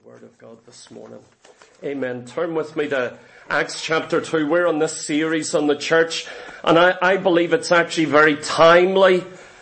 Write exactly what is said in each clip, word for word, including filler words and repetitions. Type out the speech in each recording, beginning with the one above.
Word of God this morning. Amen. Turn with me to Acts chapter two. We're on this series on the church, and I, I believe it's actually very timely.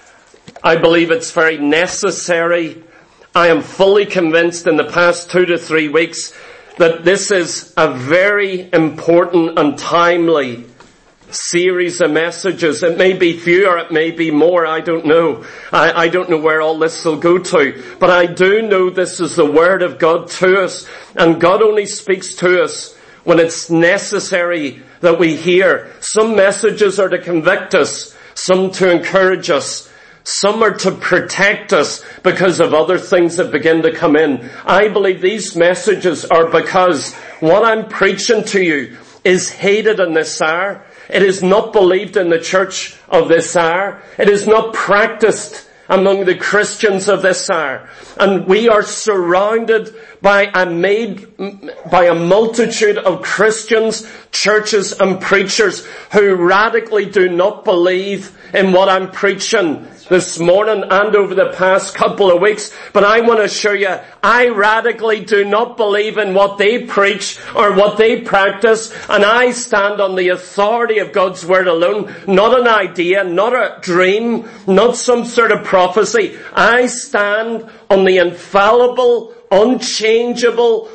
I believe it's very necessary. I am fully convinced in the past two to three weeks that this is a very important and timely series of messages. It may be fewer, it may be more, I don't know. I, I don't know where all this will go to. But I do know this is the Word of God to us. And God only speaks to us when it's necessary that we hear. Some messages are to convict us, some to encourage us, some are to protect us because of other things that begin to come in. I believe these messages are because what I'm preaching to you is hated in this hour. It is not believed in the church of this hour. It is not practiced among the Christians of this hour. And we are surrounded by a made, by a multitude of Christians, churches and preachers who radically do not believe in what I'm preaching this morning and over the past couple of weeks. But I want to show you, I radically do not believe in what they preach or what they practice, and I stand on the authority of God's Word alone, not an idea, not a dream, not some sort of prophecy. I stand on the infallible, unchangeable,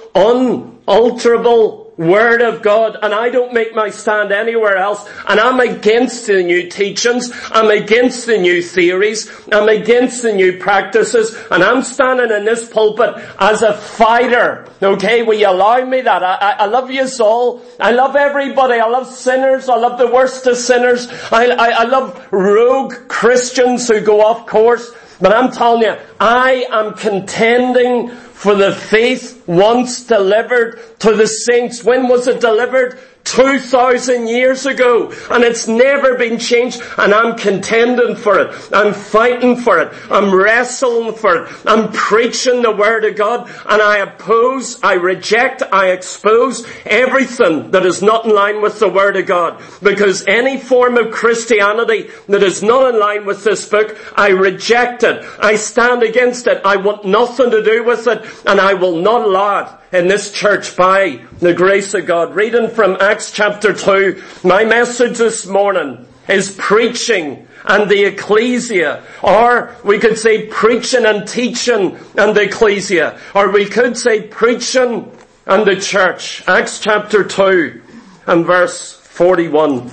unalterable Word of God, and I don't make my stand anywhere else. And I'm against the new teachings, I'm against the new theories, I'm against the new practices, and I'm standing in this pulpit as a fighter. Okay, will you allow me that? I, I, I love you all. I love everybody. I love sinners. I love the worst of sinners. I, I, I love rogue Christians who go off course. But I'm telling you, I am contending for the faith once delivered to the saints. When was it delivered? Two thousand years ago. And it's never been changed. And I'm contending for it. I'm fighting for it. I'm wrestling for it. I'm preaching the Word of God. And I oppose, I reject, I expose everything that is not in line with the Word of God. Because any form of Christianity that is not in line with this book, I reject it. I stand against it. I want nothing to do with it. And I will not allow it in this church by the grace of God. Reading from Acts chapter two, my message this morning is preaching and the ecclesia, or we could say preaching and teaching and the ecclesia, or we could say preaching and the church. Acts chapter two and verse forty-one.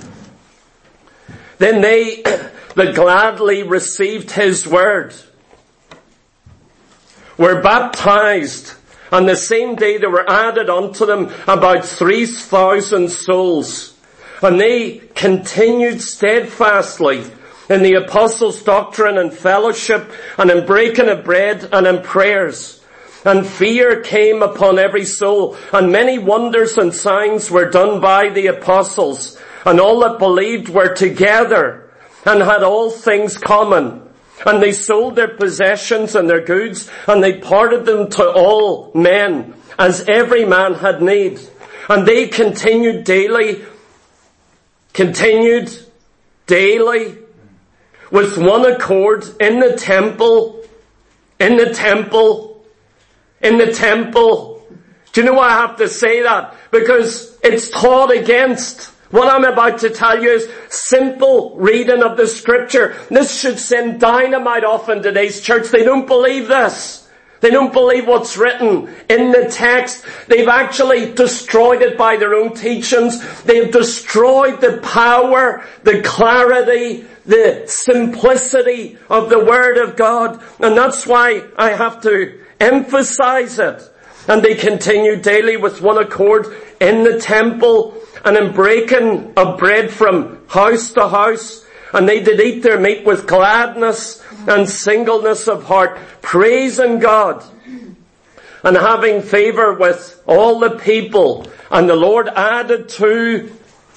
Then they that gladly received his word were baptized, and the same day there were added unto them about three thousand souls. And they continued steadfastly in the apostles' doctrine and fellowship, and in breaking of bread, and in prayers. And fear came upon every soul, and many wonders and signs were done by the apostles. And all that believed were together, and had all things common. And they sold their possessions and their goods, and they parted them to all men, as every man had need. And they continued daily, continued daily, with one accord in the temple, in the temple, in the temple. Do you know why I have to say that? Because it's taught against. What I'm about to tell you is simple reading of the scripture. This should send dynamite off in today's church. They don't believe this. They don't believe what's written in the text. They've actually destroyed it by their own teachings. They've destroyed the power, the clarity, the simplicity of the Word of God. And that's why I have to emphasize it. And they continued daily with one accord in the temple, and in breaking of bread from house to house. And they did eat their meat with gladness and singleness of heart, praising God, and having favor with all the people. And the Lord added to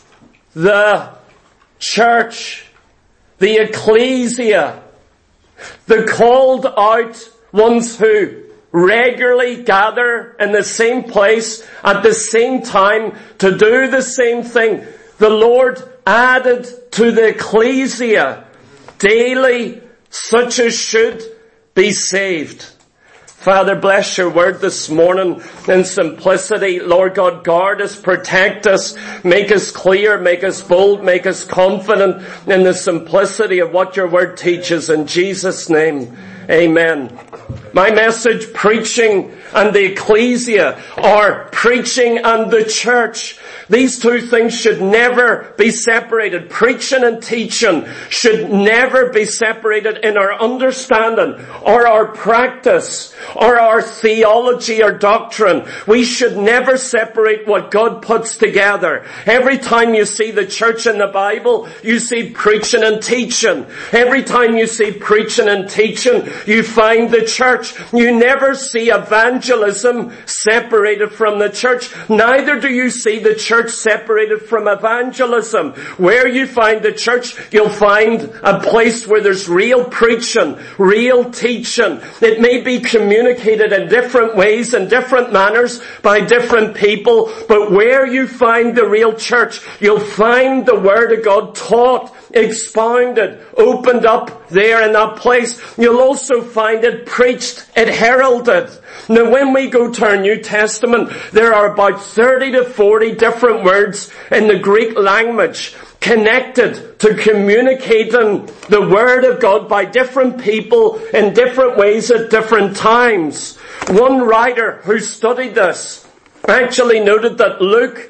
the church, the ecclesia, the called out ones who regularly gather in the same place at the same time to do the same thing. The Lord added to the ecclesia daily such as should be saved. Father, bless your word this morning in simplicity. Lord God, guard us, protect us, make us clear, make us bold, make us confident in the simplicity of what your word teaches. In Jesus' name, amen. My message, preaching and the ecclesia, or preaching and the church. These two things should never be separated. Preaching and teaching should never be separated in our understanding or our practice or our theology or doctrine. We should never separate what God puts together. Every time you see the church in the Bible, you see preaching and teaching. Every time you see preaching and teaching, you find the church. You never see evangelism separated from the church. Neither do you see the church separated from evangelism. Where you find the church, you'll find a place where there's real preaching, real teaching. It may be communicated in different ways and different manners by different people, but where you find the real church, you'll find the Word of God taught, expounded, opened up there in that place. You'll also find it preached, it heralded. Now when we go to our New Testament, there are about thirty to forty different words in the Greek language connected to communicating the Word of God by different people in different ways at different times. One writer who studied this actually noted that Luke,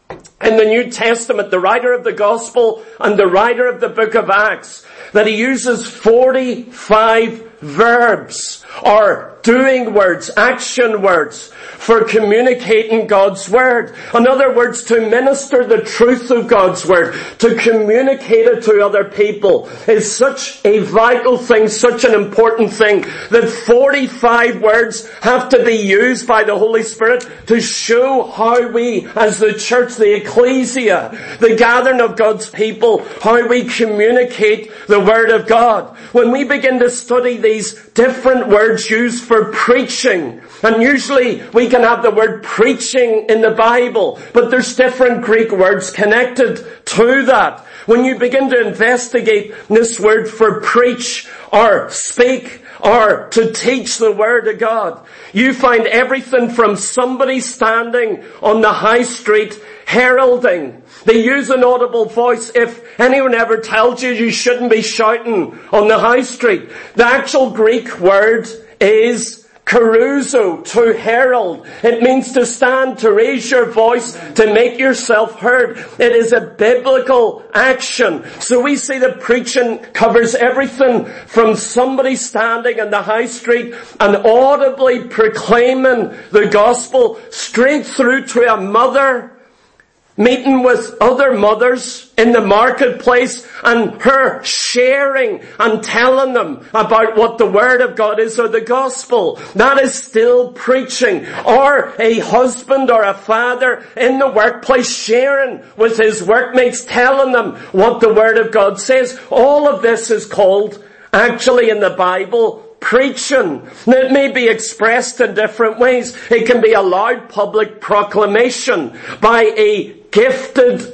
in the New Testament, the writer of the Gospel and the writer of the book of Acts, that he uses forty-five verbs or doing words, action words for communicating God's Word. In other words, to minister the truth of God's Word, to communicate it to other people is such a vital thing, such an important thing that forty-five words have to be used by the Holy Spirit to show how we, as the church, the ecclesia, the gathering of God's people, how we communicate the Word of God. When we begin to study these different words used for preaching, and usually we can have the word preaching in the Bible, but there's different Greek words connected to that. When you begin to investigate this word for preach or speak or to teach the Word of God, you find everything from somebody standing on the high street heralding. They use an audible voice. If anyone ever tells you you shouldn't be shouting on the high street, the actual Greek word is keruzo, to herald. It means to stand, to raise your voice, to make yourself heard. It is a biblical action. So we see that preaching covers everything from somebody standing in the high street and audibly proclaiming the gospel straight through to a mother meeting with other mothers in the marketplace and her sharing and telling them about what the Word of God is or the gospel. That is still preaching. Or a husband or a father in the workplace sharing with his workmates, telling them what the Word of God says. All of this is called, actually in the Bible, preaching. Now, it may be expressed in different ways. It can be a loud public proclamation by a gifted,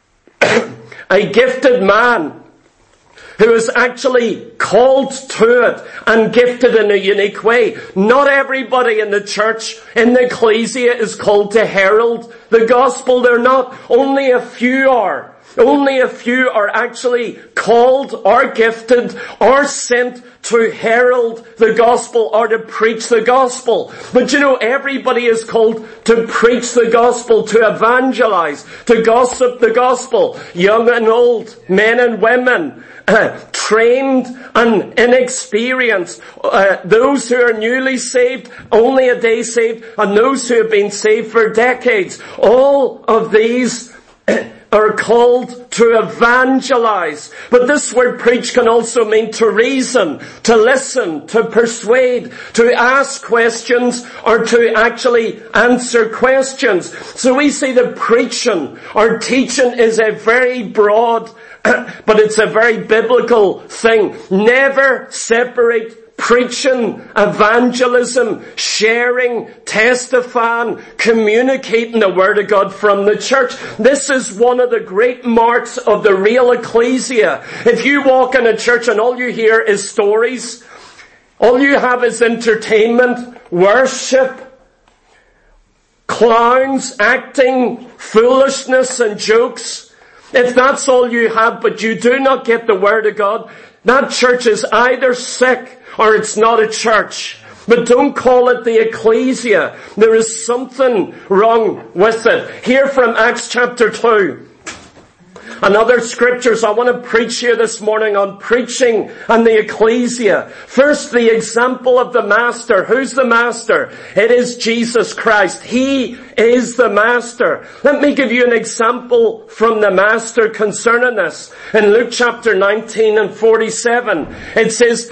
a gifted man who is actually called to it and gifted in a unique way. Not everybody in the church, in the ecclesia, is called to herald the gospel. They're not. Only a few are. Only a few are actually called or gifted or sent to herald the gospel or to preach the gospel. But you know, everybody is called to preach the gospel, to evangelize, to gossip the gospel. Young and old, men and women, uh, trained and inexperienced, uh, those who are newly saved, only a day saved, and those who have been saved for decades. All of these are called to evangelize. But this word preach can also mean to reason, to listen, to persuade, to ask questions, or to actually answer questions. So we see that preaching or teaching is a very broad, but it's a very biblical thing. Never separate preaching, evangelism, sharing, testifying, communicating the Word of God from the church. This is one of the great marks of the real ecclesia. If you walk in a church and all you hear is stories, All you have is entertainment, worship, clowns, acting, foolishness and jokes. If that's all you have, but you do not get the Word of God, that church is either sick or it's not a church. But don't call it the ecclesia. There is something wrong with it. Here from Acts chapter two. And other scriptures, I want to preach here this morning on preaching and the ecclesia. First, the example of the Master. Who's the Master? It is Jesus Christ. He is the Master. Let me give you an example from the Master concerning this. In Luke chapter nineteen and forty-seven, it says,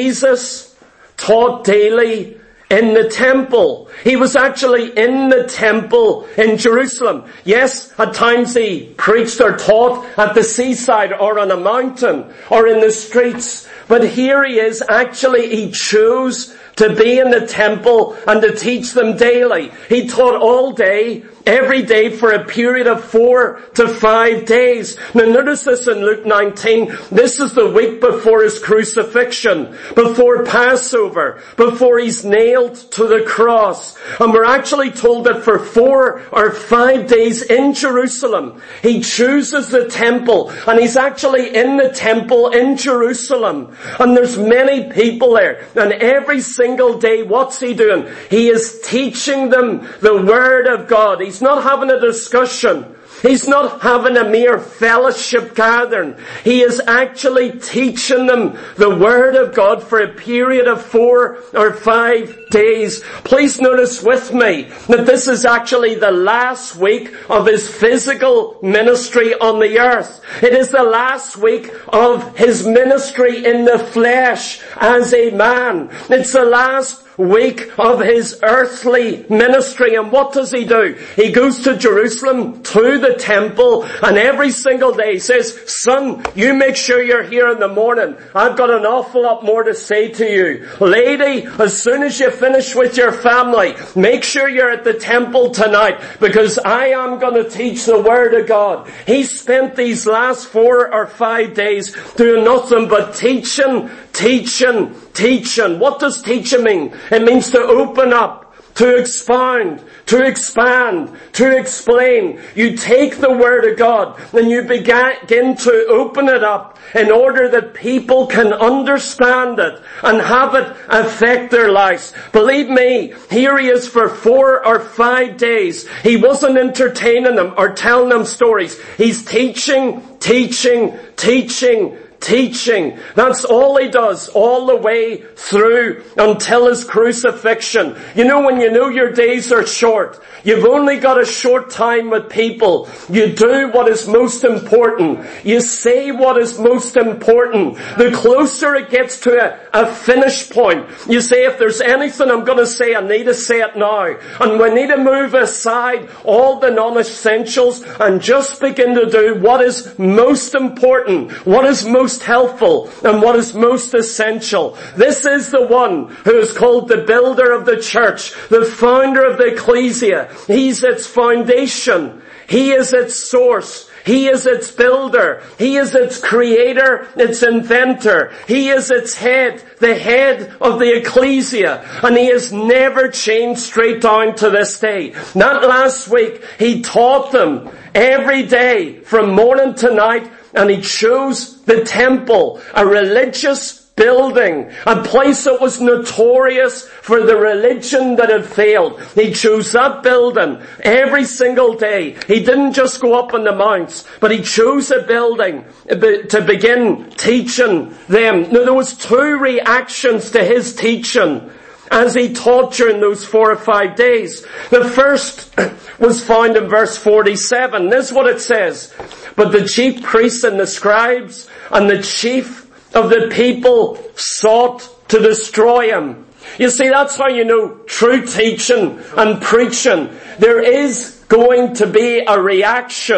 Jesus taught daily in the temple. He was actually in the temple in Jerusalem. Yes, at times he preached or taught at the seaside or on a mountain or in the streets. But here he is, actually he chose to be in the temple and to teach them daily. He taught all day, every day for a period of four to five days. Now notice this in Luke nineteen. This is the week before his crucifixion, before Passover, before he's nailed to the cross. And we're actually told that for four or five days in Jerusalem, he chooses the temple, and he's actually in the temple in Jerusalem. And there's many people there, and every single day, what's he doing? He is teaching them the Word of God. He's not having a discussion. He's not having a mere fellowship gathering. He is actually teaching them the Word of God for a period of four or five days. Please notice with me that this is actually the last week of his physical ministry on the earth. It is the last week of his ministry in the flesh as a man. It's the last week of his earthly ministry. And what does he do? He goes to Jerusalem, to the temple, and every single day he says, son, you make sure you're here in the morning. I've got an awful lot more to say to you. Lady, as soon as you finish with your family, make sure you're at the temple tonight, because I am going to teach the Word of God. He spent these last four or five days doing nothing but teaching, teaching, teaching. What does teaching mean? It means to open up, to expound, to expand, to explain. You take the Word of God and you begin to open it up in order that people can understand it and have it affect their lives. Believe me, here he is for four or five days. He wasn't entertaining them or telling them stories. He's teaching, teaching, teaching, teaching. That's all he does all the way through until his crucifixion. You know, when you know your days are short, you've only got a short time with people, you do what is most important. You say what is most important. The closer it gets to a, a finish point, you say, if there's anything I'm going to say, I need to say it now. And we need to move aside all the non-essentials and just begin to do what is most important, what is most helpful, and what is most essential. This is the one who is called the builder of the church, the founder of the ecclesia. He's its foundation. He is its source. He is its builder. He is its creator, its inventor. He is its head, the head of the ecclesia. And he has never changed straight down to this day. Not last week, he taught them every day from morning to night, and he chose the temple, a religious building, a place that was notorious for the religion that had failed. He chose that building every single day. He didn't just go up on the mounts, but he chose a building to begin teaching them. Now, there was two reactions to his teaching as he taught during those four or five days. The first was found in verse forty-seven. This is what it says. But the chief priests and the scribes and the chief of the people sought to destroy him. You see, that's how you know true teaching and preaching. There is going to be a reaction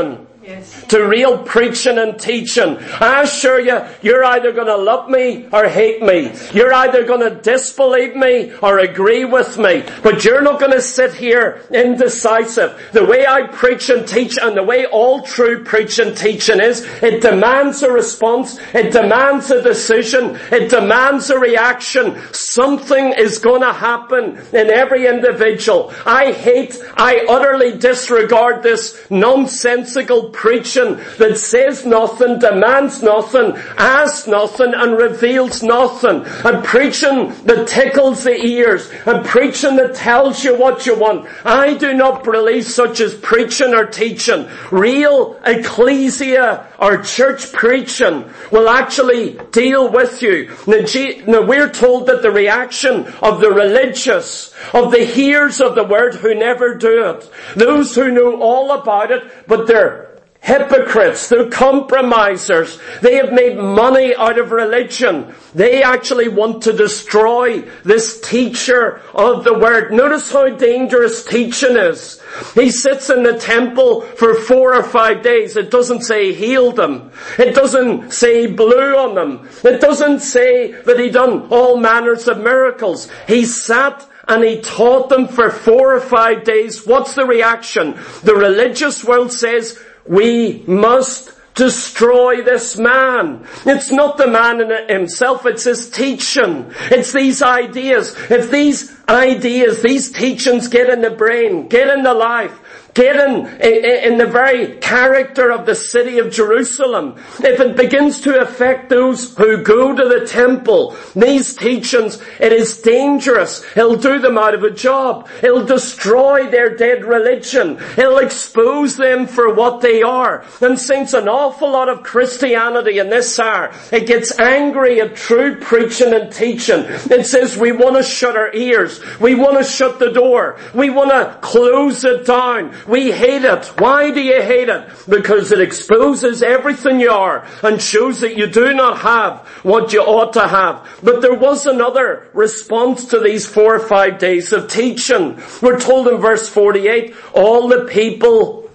Yes. To real preaching and teaching. I assure you, you're either going to love me or hate me. You're either going to disbelieve me or agree with me. But you're not going to sit here indecisive. The way I preach and teach, and the way all true preaching and teaching is, it demands a response. It demands a decision. It demands a reaction. Something is going to happen in every individual. I hate, I utterly disregard this nonsensical preaching that says nothing, demands nothing, asks nothing, and reveals nothing. And preaching that tickles the ears, and preaching that tells you what you want. I do not believe such as preaching or teaching. Real ecclesia or church preaching will actually deal with you. Now, G- now we're told that the reaction of the religious, of the hearers of the word who never do it, those who know all about it, but they're hypocrites, they're compromisers, they have made money out of religion. They actually want to destroy this teacher of the word. Notice how dangerous teaching is. He sits in the temple for four or five days. It doesn't say he healed them. It doesn't say he blew on them. It doesn't say that he done all manners of miracles. He sat and he taught them for four or five days. What's the reaction? The religious world says, we must destroy this man. It's not the man in himself, it's his teaching. It's these ideas. If these ideas, these teachings get in the brain, get in the life, get in, in, in the very character of the city of Jerusalem, if it begins to affect those who go to the temple, these teachings, it is dangerous. It'll do them out of a job. It'll destroy their dead religion. It'll expose them for what they are. And since an awful lot of Christianity in this hour, it gets angry at true preaching and teaching. It says we want to shut our ears. We want to shut the door. We want to close it down. We hate it. Why do you hate it? Because it exposes everything you are and shows that you do not have what you ought to have. But there was another response to these four or five days of teaching. We're told in verse forty-eight, all the people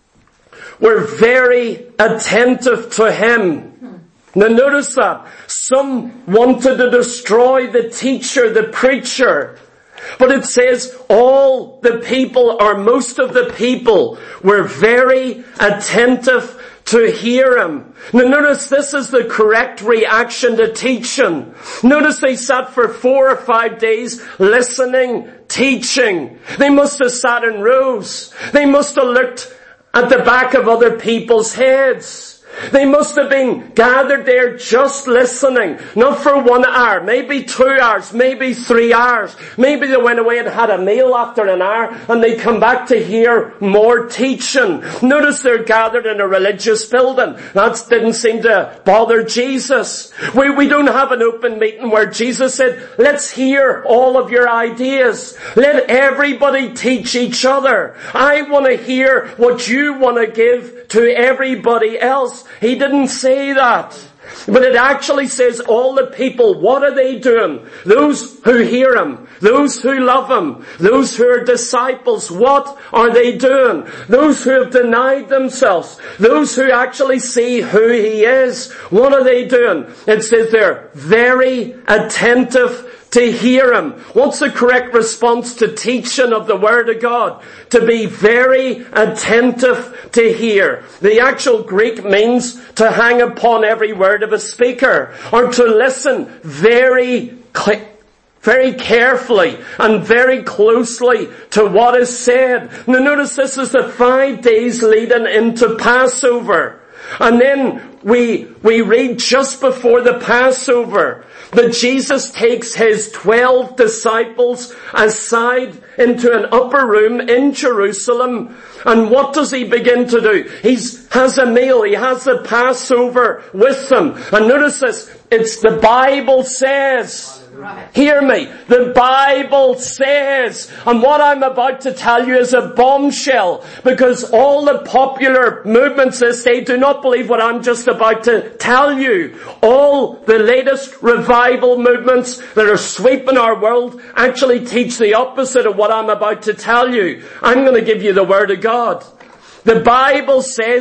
were very attentive to him. Now notice that. Some wanted to destroy the teacher, the preacher. But it says all the people, or most of the people, were very attentive to hear him. Now notice this is the correct reaction to teaching. Notice they sat for four or five days listening, teaching. They must have sat in rows. They must have looked at the back of other people's heads. They must have been gathered there just listening, not for one hour, maybe two hours, maybe three hours. Maybe they went away and had a meal after an hour and they come back to hear more teaching. Notice they're gathered in a religious building. That didn't seem to bother Jesus. We, we don't have an open meeting where Jesus said, let's hear all of your ideas. Let everybody teach each other. I want to hear what you want to give to everybody else. He didn't say that. But it actually says all the people, what are they doing? Those who hear him, those who love him, those who are disciples, what are they doing? Those who have denied themselves, those who actually see who he is, what are they doing? It says they're very attentive to hear him. What's the correct response to teaching of the Word of God? To be very attentive to hear. The actual Greek means to hang upon every word of a speaker, or to listen very cl- very carefully and very closely to what is said. Now notice this is the five days leading into Passover. And then we, we read just before the Passover that Jesus takes his twelve disciples aside into an upper room in Jerusalem. And what does he begin to do? He has a meal. He has the Passover with them. And notice this. It's the Bible says. Right. Hear me. The Bible says, and what I'm about to tell you is a bombshell, because all the popular movements this day do not believe what I'm just about to tell you. All the latest revival movements that are sweeping our world actually teach the opposite of what I'm about to tell you. I'm going to give you the Word of God. The Bible says,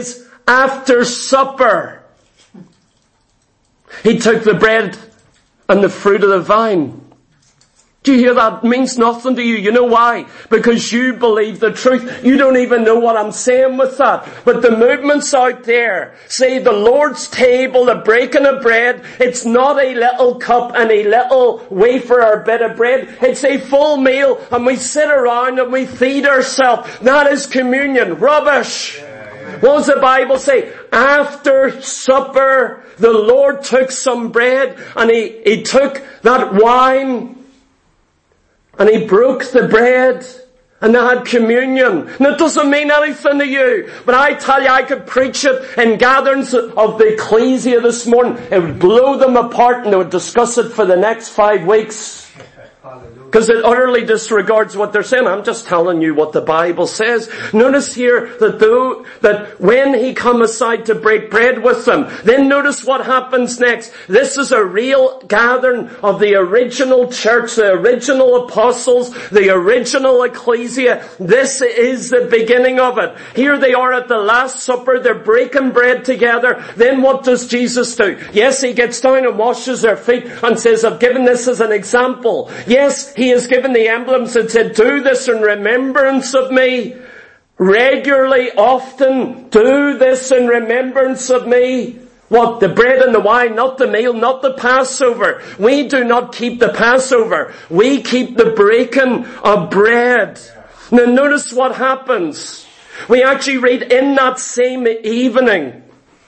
after supper, he took the bread and the fruit of the vine. Do you hear that? It means nothing to you. You know why? Because you believe the truth. You don't even know what I'm saying with that. But the movements out there say the Lord's table, the breaking of bread, it's not a little cup and a little wafer or bit of bread. It's a full meal and we sit around and we feed ourselves. That is communion. Rubbish. What does the Bible say? After supper, the Lord took some bread and he, he took that wine and he broke the bread and they had communion. Now it doesn't mean anything to you, but I tell you, I could preach it in gatherings of the ecclesia this morning. It would blow them apart and they would discuss it for the next five weeks. Because it utterly disregards what they're saying. I'm just telling you what the Bible says. Notice here that though, that when he come aside to break bread with them, then notice what happens next. This is a real gathering of the original church, the original apostles, the original ecclesia. This is the beginning of it. Here they are at the Last Supper. They're breaking bread together. Then what does Jesus do? Yes, he gets down and washes their feet and says, I've given this as an example. Yes, he has given the emblems and said, do this in remembrance of me. Regularly, often, do this in remembrance of me. What? The bread and the wine, not the meal, not the Passover. We do not keep the Passover. We keep the breaking of bread. Now notice what happens. We actually read in that same evening,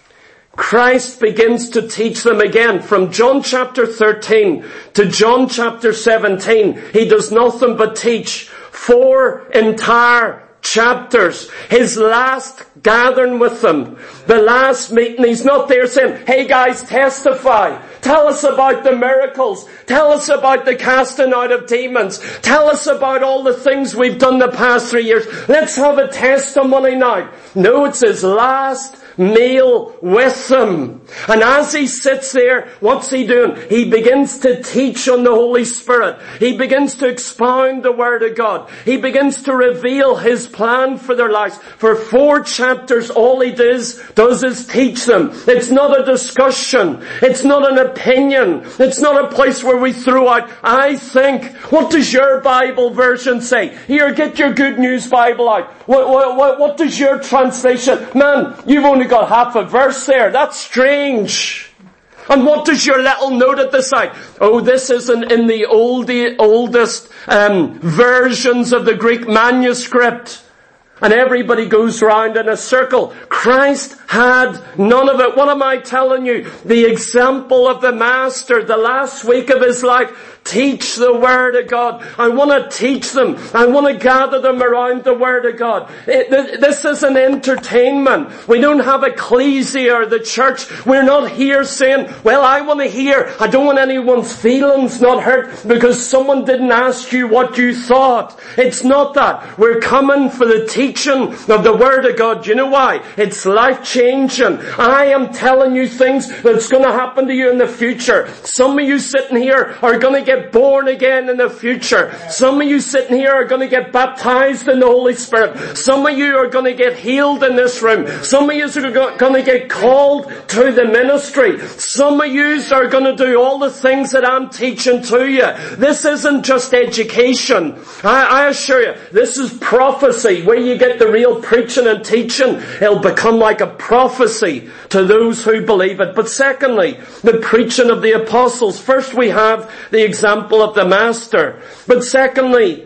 Christ begins to teach them again. From John chapter thirteen to John chapter seventeen, he does nothing but teach. Four entire chapters. His last gathering with them. The last meeting. He's not there saying, hey guys, testify. Tell us about the miracles. Tell us about the casting out of demons. Tell us about all the things we've done the past three years. Let's have a testimony now. No, it's his last meal with them. And as he sits there, what's he doing? He begins to teach on the Holy Spirit. He begins to expound the Word of God. He begins to reveal his plan for their lives. For four chapters, all he does, does is teach them. It's not a discussion. It's not an opinion. It's not a place where we throw out, I think. What does your Bible version say? Here, get your Good News Bible out. What, what, what, what does your translation? Man, you've only got half a verse there. That's strange. And what does your little note at the side? Oh, this isn't in the oldie, oldest um, versions of the Greek manuscript. And everybody goes round in a circle. Christ had none of it. What am I telling you? The example of the Master, the last week of his life, teach the Word of God. I want to teach them. I want to gather them around the Word of God. It, this is an entertainment. We don't have ecclesia or the church. We're not here saying, well, I want to hear. I don't want anyone's feelings not hurt because someone didn't ask you what you thought. It's not that. We're coming for the teaching of the Word of God. Do you know why? It's life-changing. I am telling you things that's going to happen to you in the future. Some of you sitting here are going to get born again in the future. Some of you sitting here are going to get baptized in the Holy Spirit. Some of you are going to get healed in this room. Some of you are going to get called to the ministry. Some of you are going to do all the things that I'm teaching to you. This isn't just education. I, I assure you, this is prophecy. Where you get the real preaching and teaching, it'll become like a prophecy to those who believe it. But secondly, the preaching of the apostles. First we have the example of the Master. But secondly,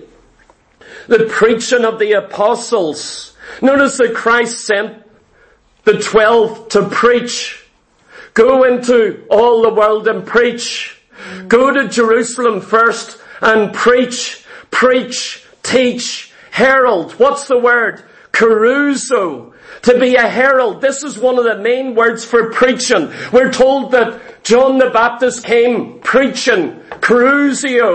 the preaching of the apostles. Notice that Christ sent the twelve to preach. Go into all the world and preach. Go to Jerusalem first and preach. Preach, teach, herald. What's the word? Caruso. To be a herald. This is one of the main words for preaching. We're told that John the Baptist came preaching. Carusio.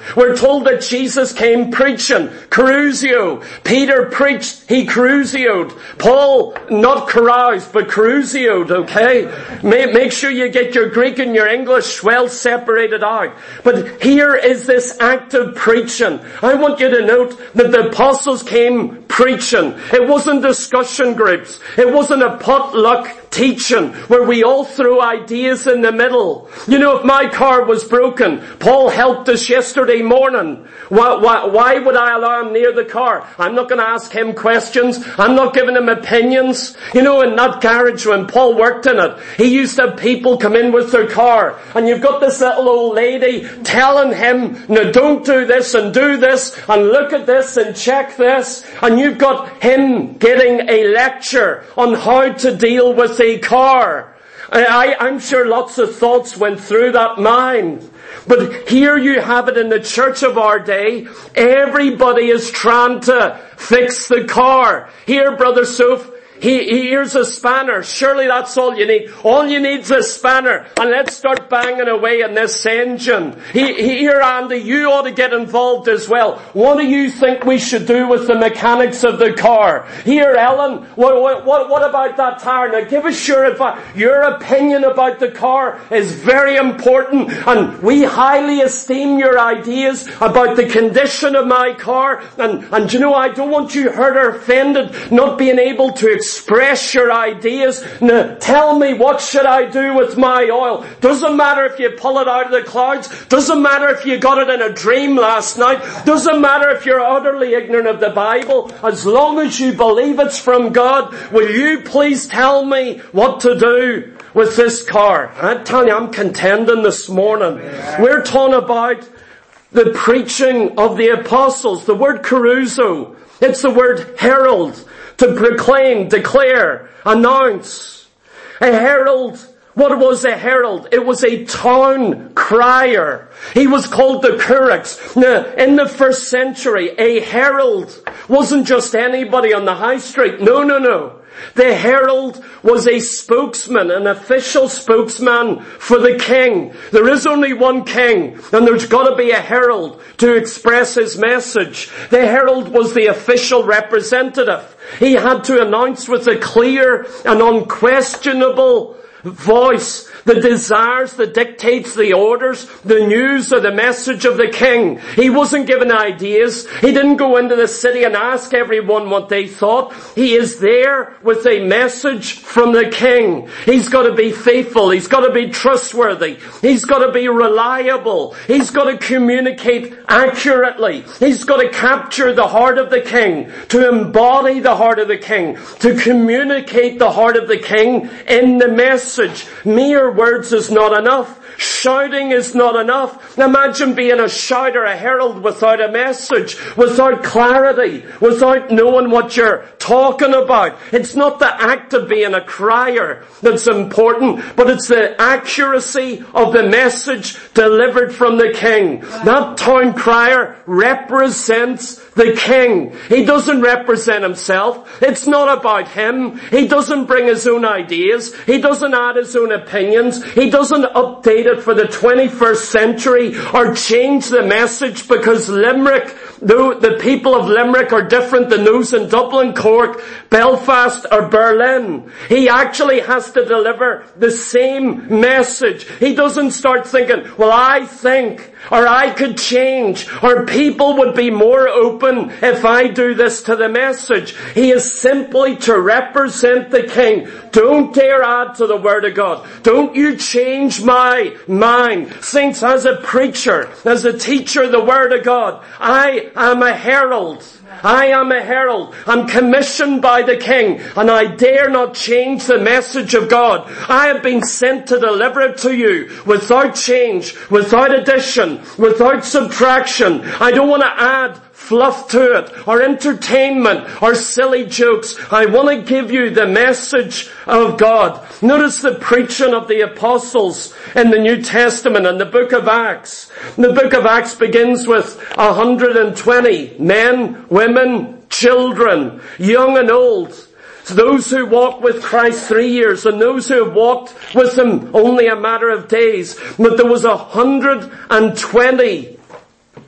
We're told that Jesus came preaching, carusio. Peter preached, he carusioed. Paul, not caroused, but carusioed, okay? Make sure you get your Greek and your English well separated out. But here is this act of preaching. I want you to note that the apostles came preaching. It wasn't discussion groups. It wasn't a potluck teaching where we all threw ideas in the middle. You know, if my car was broken, Paul helped us yesterday morning. Why, why, why would I allow him near the car? I'm not going to ask him questions. I'm not giving him opinions. You know, in that garage when Paul worked in it, he used to have people come in with their car, and you've got this little old lady telling him, no, don't do this and do this and look at this and check this, and you've got him getting a lecture on how to deal with a car. I, I'm sure lots of thoughts went through that mind. But here you have it in the church of our day. Everybody is trying to fix the car. Here, Brother Soph, he, here's a spanner. Surely that's all you need. All you need is a spanner. And let's start banging away in this engine. He, here, Andy, you ought to get involved as well. What do you think we should do with the mechanics of the car? Here, Ellen, what, what, what about that tire? Now give us your advice. Your opinion about the car is very important. And we highly esteem your ideas about the condition of my car. And, and you know, I don't want you hurt or offended not being able to express your ideas. Now, tell me, what should I do with my oil? Doesn't matter if you pull it out of the clouds. Doesn't matter if you got it in a dream last night. Doesn't matter if you're utterly ignorant of the Bible. As long as you believe it's from God, will you please tell me what to do with this car? I tell you, I'm contending this morning. We're talking about the preaching of the apostles. The word caruso, it's the word herald. To proclaim, declare, announce. A herald, what was a herald? It was a town crier. He was called the currix. Now, in the first century, a herald wasn't just anybody on the high street. No, no, no. The herald was a spokesman, an official spokesman for the king. There is only one king, and there's got to be a herald to express his message. The herald was the official representative. He had to announce with a clear and unquestionable voice the desires, the dictates, the orders, the news or the message of the king. He wasn't given ideas. He didn't go into the city and ask everyone what they thought. He is there with a message from the king. He's got to be faithful. He's got to be trustworthy. He's got to be reliable. He's got to communicate accurately. He's got to capture the heart of the king, to embody the heart of the king, to communicate the heart of the king in the message. Mere words is not enough. Shouting is not enough. Imagine being a shouter, a herald without a message, without clarity, without knowing what you're talking about. It's not the act of being a crier that's important, but it's the accuracy of the message delivered from the king. That town crier represents the king. He doesn't represent himself. It's not about him. He doesn't bring his own ideas. He doesn't add his own opinions. He doesn't update it for the twenty-first century or change the message because Limerick, though the people of Limerick are different than those in Dublin, Cork, Belfast or Berlin. He actually has to deliver the same message. He doesn't start thinking, well, I think, or I could change, or people would be more open if I do this to the message. He is simply to represent the king. Don't dare add to the word of God. Don't you change my mind. Saints, as a preacher, as a teacher of the word of God, I am a herald. I am a herald. I'm commissioned by the king, and I dare not change the message of God. I have been sent to deliver it to you without change, without addition, without subtraction. I don't want to add fluff to it, or entertainment, or silly jokes. I want to give you the message of God. Notice the preaching of the apostles in the New Testament and the book of Acts. The book of Acts begins with one hundred twenty men, women, children, young and old. So those who walked with Christ three years and those who have walked with him only a matter of days. But there was one hundred twenty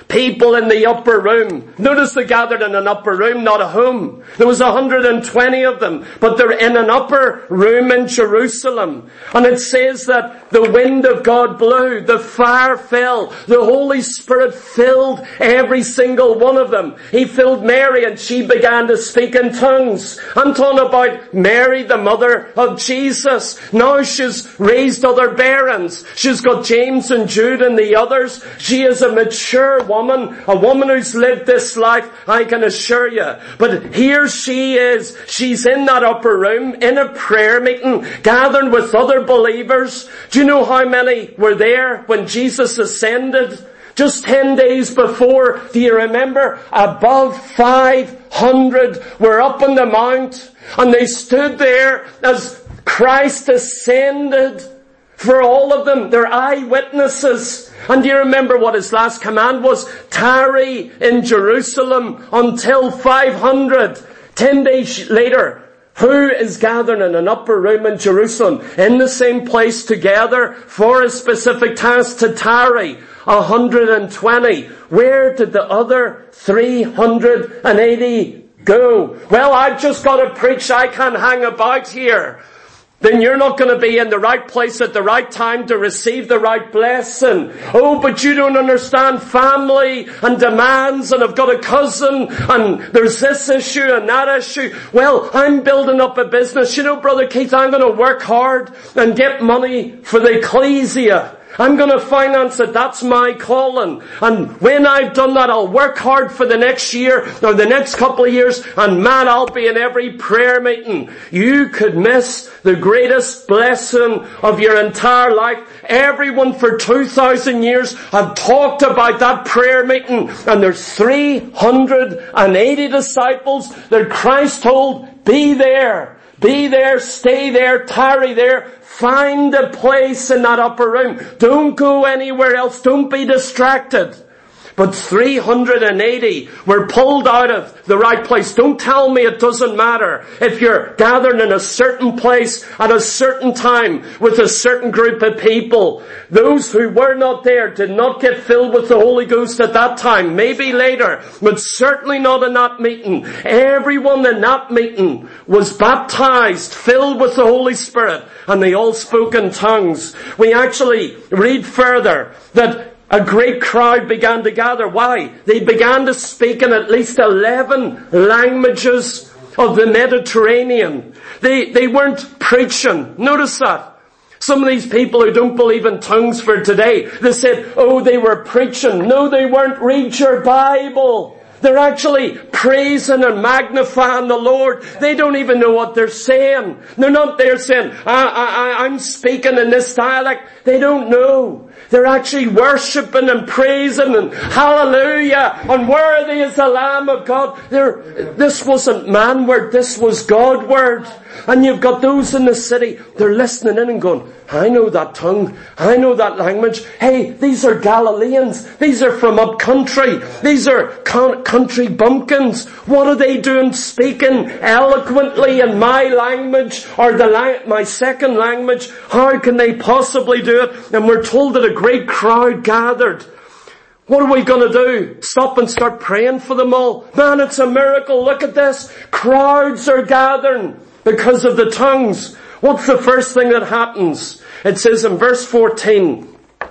people in the upper room. Notice they gathered in an upper room, not a home. There was one hundred twenty of them, but they're in an upper room in Jerusalem. And it says that the wind of God blew, the fire fell, the Holy Spirit filled every single one of them. He filled Mary and she began to speak in tongues. I'm talking about Mary, the mother of Jesus. Now she's raised other barons. She's got James and Jude and the others. She is a mature woman, a woman who's lived this life, I can assure you. But here she is. She's in that upper room, in a prayer meeting, gathered with other believers. Do you know how many were there when Jesus ascended? Just ten days before, do you remember? Above five hundred were up on the mount, and they stood there as Christ ascended. For all of them, they're eyewitnesses. And do you remember what his last command was? Tarry in Jerusalem until five hundred. Ten days later, who is gathering in an upper room in Jerusalem, in the same place together for a specific task to tarry? one hundred twenty. Where did the other three hundred eighty go? Well, I've just got to preach. I can't hang about here. Then you're not going to be in the right place at the right time to receive the right blessing. Oh, but you don't understand family and demands, and I've got a cousin and there's this issue and that issue. Well, I'm building up a business. You know, Brother Keith, I'm going to work hard and get money for the ecclesia. I'm going to finance it. That's my calling. And when I've done that, I'll work hard for the next year or the next couple of years. And man, I'll be in every prayer meeting. You could miss the greatest blessing of your entire life. Everyone for two thousand years have talked about that prayer meeting. And there's three hundred eighty disciples that Christ told, be there. Be there, stay there, tarry there. Find a place in that upper room. Don't go anywhere else. Don't be distracted. But three hundred eighty were pulled out of the right place. Don't tell me it doesn't matter if you're gathered in a certain place at a certain time with a certain group of people. Those who were not there did not get filled with the Holy Ghost at that time. Maybe later, but certainly not in that meeting. Everyone in that meeting was baptized, filled with the Holy Spirit, and they all spoke in tongues. We actually read further that a great crowd began to gather. Why? They began to speak in at least eleven languages of the Mediterranean. They, they weren't preaching. Notice that. Some of these people who don't believe in tongues for today, they said, oh, they were preaching. No, they weren't. Read your Bible. They're actually praising and magnifying the Lord. They don't even know what they're saying. They're not there saying, I, I, I'm speaking in this dialect. They don't know. They're actually worshipping and praising and hallelujah and worthy is the Lamb of God. They're, this wasn't man word, this was God word. And you've got those in the city, they're listening in and going, I know that tongue, I know that language. Hey, these are Galileans, these are from up country, these are con- country bumpkins. What are they doing speaking eloquently in my language or the la- my second language? How can they possibly do it? And we're told that a great crowd gathered. What are we going to do? Stop and start praying for them all? Man, it's a miracle. Look at this. Crowds are gathering because of the tongues. What's the first thing that happens? It says in verse fourteen,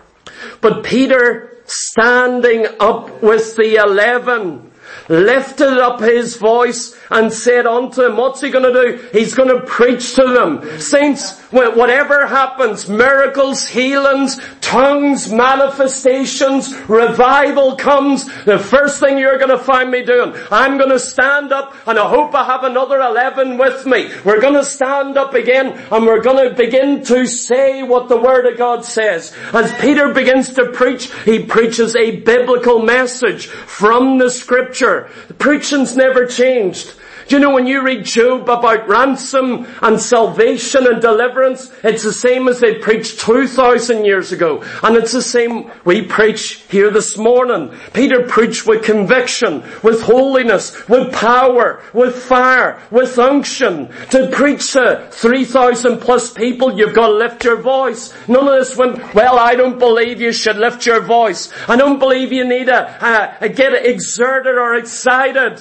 but Peter, standing up with the eleven, lifted up his voice and said unto them, what's he going to do? He's going to preach to them. Saints, whatever happens, miracles, healings, tongues, manifestations, revival comes, the first thing you're going to find me doing, I'm going to stand up, and I hope I have another eleven with me. We're going to stand up again and we're going to begin to say what the Word of God says. As Peter begins to preach, he preaches a biblical message from the Scripture. The preaching's never changed. Do you know when you read Job about ransom and salvation and deliverance, it's the same as they preached two thousand years ago. And it's the same we preach here this morning. Peter preached with conviction, with holiness, with power, with fire, with unction. To preach to three thousand plus people, you've got to lift your voice. None of this when, well, I don't believe you should lift your voice. I don't believe you need to, to get exerted or excited.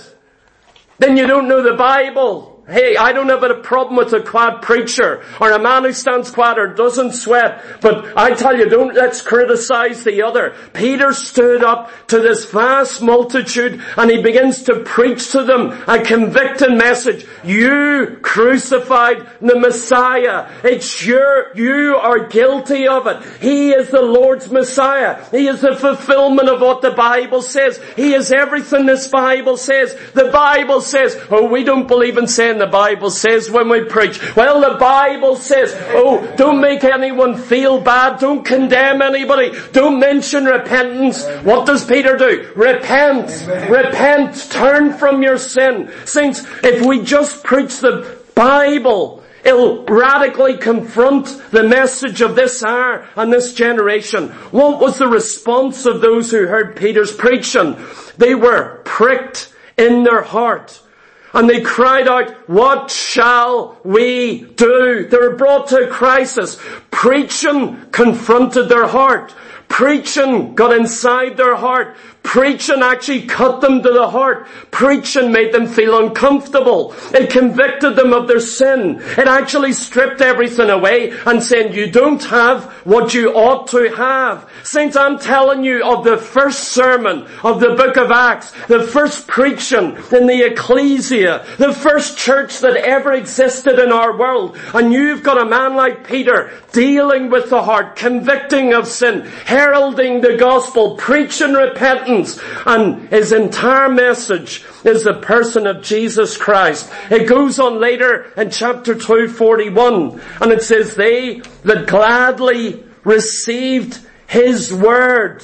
Then you don't know the Bible. Hey, I don't have a problem with a quiet preacher or a man who stands quiet or doesn't sweat. But I tell you, don't let's criticize the other. Peter stood up to this vast multitude and he begins to preach to them a convicting message. You crucified the Messiah. It's your, you are guilty of it. He is the Lord's Messiah. He is the fulfillment of what the Bible says. He is everything this Bible says. The Bible says, oh, we don't believe in saying the Bible says when we preach. Well, the Bible says, oh, don't make anyone feel bad. Don't condemn anybody. Don't mention repentance. What does Peter do? Repent. Amen. Repent. Turn from your sin. Saints, if we just preach the Bible, it'll radically confront the message of this hour and this generation. What was the response of those who heard Peter's preaching? They were pricked in their heart. And they cried out, what shall we do? They were brought to a crisis. Preaching confronted their heart. Preaching got inside their heart. Preaching actually cut them to the heart. Preaching made them feel uncomfortable. It convicted them of their sin. It actually stripped everything away and said, you don't have what you ought to have. Saints, I'm telling you of the first sermon of the book of Acts, the first preaching in the ecclesia, the first church that ever existed in our world. And you've got a man like Peter dealing with the heart, convicting of sin, heralding the gospel, preaching repentance. And his entire message is the person of Jesus Christ. It goes on later in chapter two forty-one, and it says, they that gladly received his word.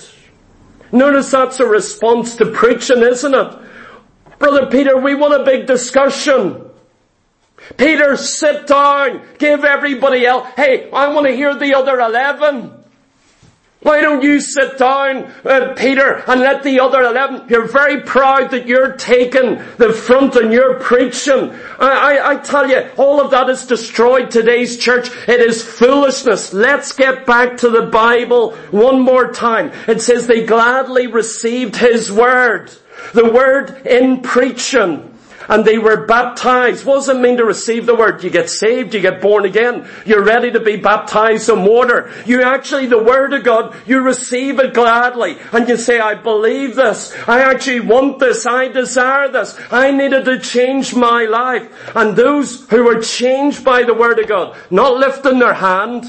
Notice that's a response to preaching, isn't it? Brother Peter, we want a big discussion. Peter, sit down. Give everybody else. Hey, I want to hear the other eleven. Why don't you sit down, uh, Peter, and let the other eleven, you're very proud that you're taking the front and you're preaching. I, I, I tell you, all of that has destroyed today's church. It is foolishness. Let's get back to the Bible one more time. It says they gladly received his word. The word in preaching. And they were baptized. What does it mean to receive the word? You get saved, you get born again. You're ready to be baptized in water. You actually, the word of God, you receive it gladly. And you say, I believe this. I actually want this. I desire this. I needed to change my life. And those who were changed by the word of God, not lifting their hand,